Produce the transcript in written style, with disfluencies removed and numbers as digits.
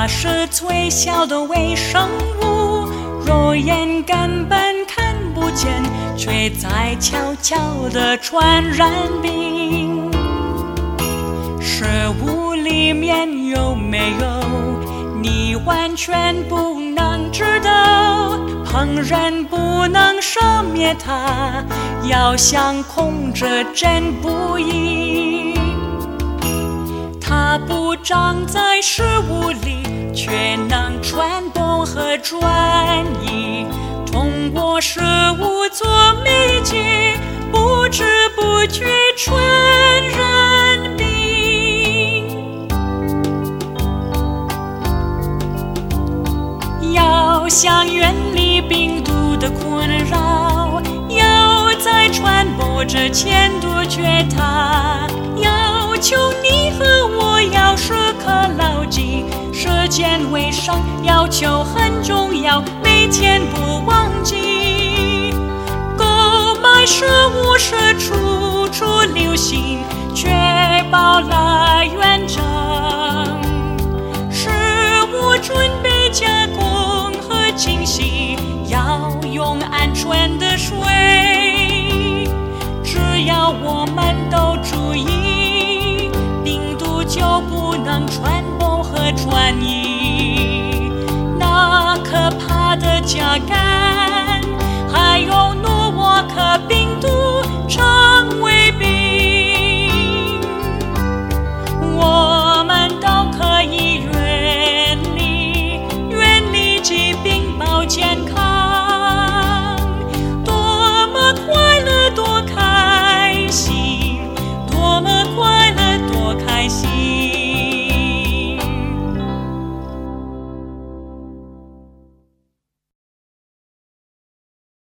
是最小的微生物，肉眼根本看不见，却在悄悄地传染病。食物里面有没有，你完全不能知道，烹饪不能杀灭它，要想控制真不易。它不长在食物里，却能传播和转移，通过食物做媒介，不知不觉传染病。要想远离病毒的困扰，要在传播之前杜绝它。要求你和我要时刻牢记，世间卫生要求很重要，每天不忘记。购买食物时处处留心，确保来源证。食物准备加工和清洗要用安全的水，只要我们都注意，病毒就不能传播和转移。那可怕的甲肝还有